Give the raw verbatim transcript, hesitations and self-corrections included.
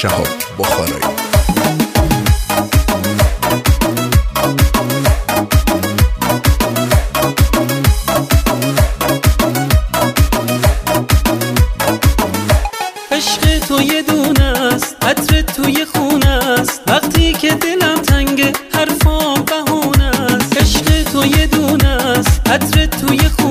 شهاب بخارایی. عشق تو یه دونه است، عطر توی خونه است، وقتی که دلم تنگه حرفام بهونه است. عشق تو یه دونه است، عطر توی خونه